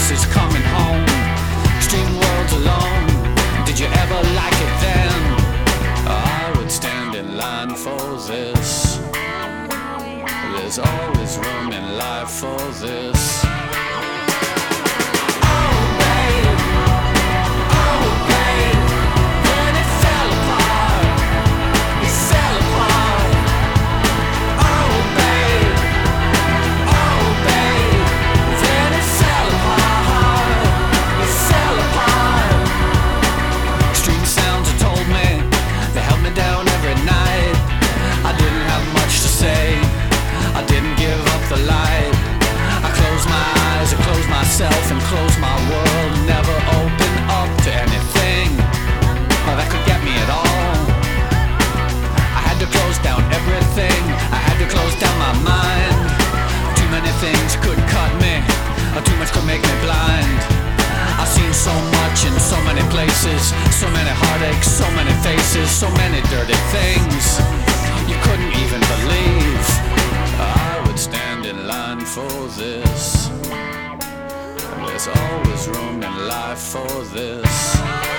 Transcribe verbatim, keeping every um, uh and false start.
is coming home. Extreme worlds alone. Did you ever like it then? I would stand in line for this. There's always room in life for this. And close my world, never open up to anything that could get me at all. I had to close down everything, I had to close down my mind. Too many things could cut me, too much could make me blind. I've seen so much in so many places, so many heartaches, so many faces, so many dirty things you couldn't even believe. I would stand in line for this. There's always room in life for this.